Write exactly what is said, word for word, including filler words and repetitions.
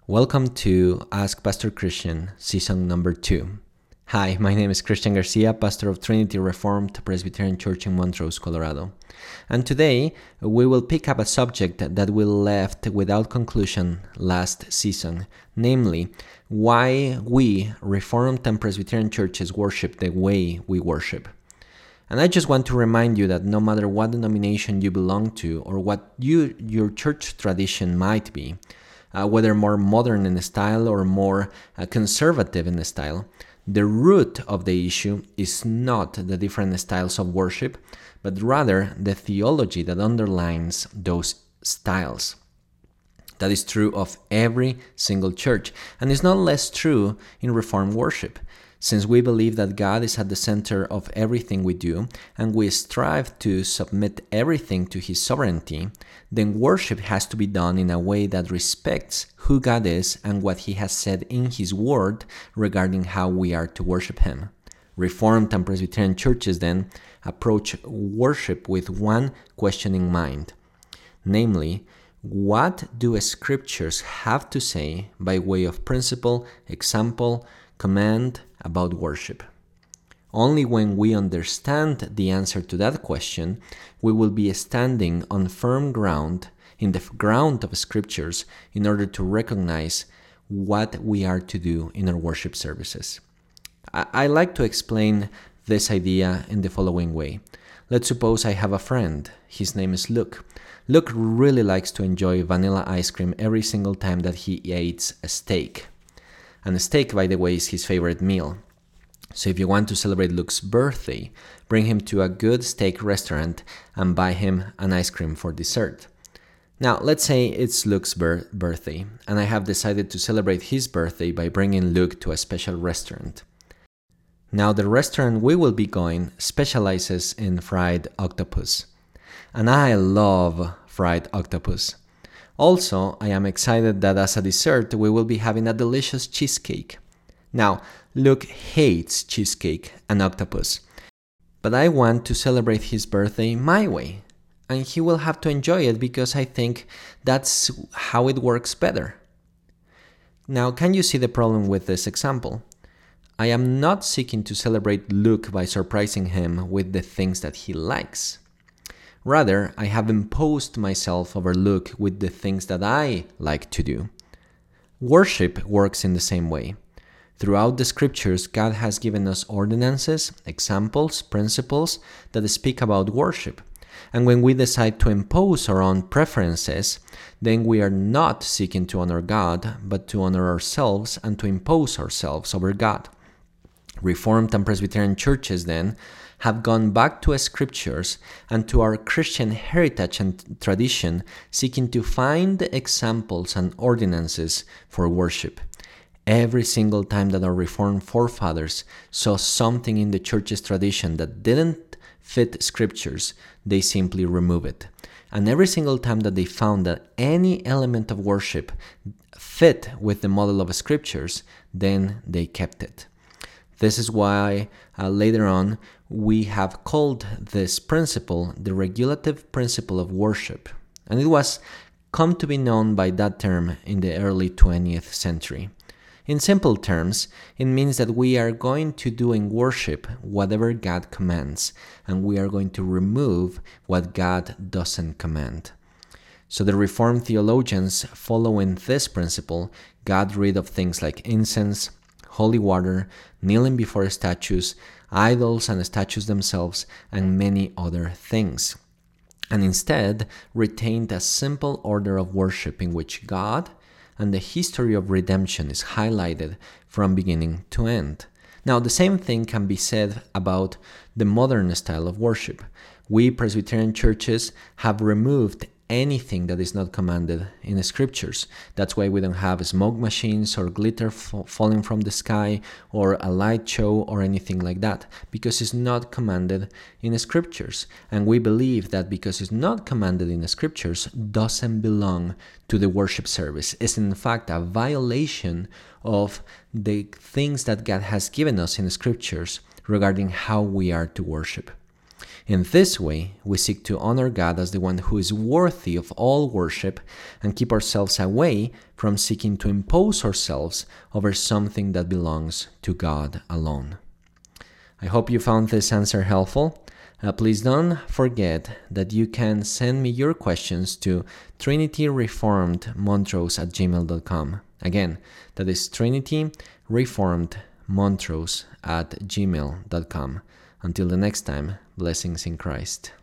Welcome to Ask Pastor Christian, season number two. Hi, my name is Christian Garcia, pastor of Trinity Reformed Presbyterian Church in Montrose, Colorado. And today, we will pick up a subject that we left without conclusion last season, namely, why we Reformed and Presbyterian churches worship the way we worship. And I just want to remind you that no matter what denomination you belong to or what you, your church tradition might be, Uh, whether more modern in style or more uh, conservative in style, the root of the issue is not the different styles of worship, but rather the theology that underlines those styles. That is true of every single church, and is not less true in Reformed worship. Since we believe that God is at the center of everything we do, and we strive to submit everything to His sovereignty, then worship has to be done in a way that respects who God is and what He has said in His Word regarding how we are to worship Him. Reformed and Presbyterian churches then approach worship with one question in mind, namely, what do Scriptures have to say by way of principle, example, command about worship? Only when we understand the answer to that question, we will be standing on firm ground, in the ground of Scriptures, in order to recognize what we are to do in our worship services. I, I like to explain this idea in the following way. Let's suppose I have a friend. His name is Luke. Luke really likes to enjoy vanilla ice cream every single time that he eats a steak. And a steak, by the way, is his favorite meal. So if you want to celebrate Luke's birthday, bring him to a good steak restaurant and buy him an ice cream for dessert. Now, let's say it's Luke's bir- birthday, and I have decided to celebrate his birthday by bringing Luke to a special restaurant. Now, the restaurant we will be going specializes in fried octopus. And I love fried octopus. Also, I am excited that as a dessert, we will be having a delicious cheesecake. Now, Luke hates cheesecake and octopus, but I want to celebrate his birthday my way, and he will have to enjoy it because I think that's how it works better. Now, can you see the problem with this example? I am not seeking to celebrate Luke by surprising him with the things that he likes. Rather, I have imposed myself over Luke with the things that I like to do. Worship works in the same way. Throughout the Scriptures, God has given us ordinances, examples, principles that speak about worship. And when we decide to impose our own preferences, then we are not seeking to honor God, but to honor ourselves and to impose ourselves over God. Reformed and Presbyterian churches, then, have gone back to Scriptures and to our Christian heritage and tradition, seeking to find examples and ordinances for worship. Every single time that our Reformed forefathers saw something in the church's tradition that didn't fit Scriptures, they simply remove it. And every single time that they found that any element of worship fit with the model of Scriptures, then they kept it. This is why uh, later on we have called this principle the regulative principle of worship. And it was come to be known by that term in the early twentieth century. In simple terms, it means that we are going to do in worship whatever God commands, and we are going to remove what God doesn't command. So the Reformed theologians, following this principle, got rid of things like incense, holy water, kneeling before statues, idols and statues themselves, and many other things, and instead retained a simple order of worship in which God and the history of redemption is highlighted from beginning to end. Now, the same thing can be said about the modern style of worship. We Presbyterian churches have removed anything that is not commanded in the Scriptures. That's why we don't have smoke machines or glitter f- falling from the sky or a light show or anything like that, because it's not commanded in the Scriptures. And we believe that because it's not commanded in the Scriptures, doesn't belong to the worship service. It's in fact a violation of the things that God has given us in the Scriptures regarding how we are to worship. In this way, we seek to honor God as the one who is worthy of all worship and keep ourselves away from seeking to impose ourselves over something that belongs to God alone. I hope you found this answer helpful. Uh, please don't forget that you can send me your questions to trinityreformedmontrose at gmail dot com. Again, that is trinityreformedmontrose at gmail dot com. Until the next time, blessings in Christ.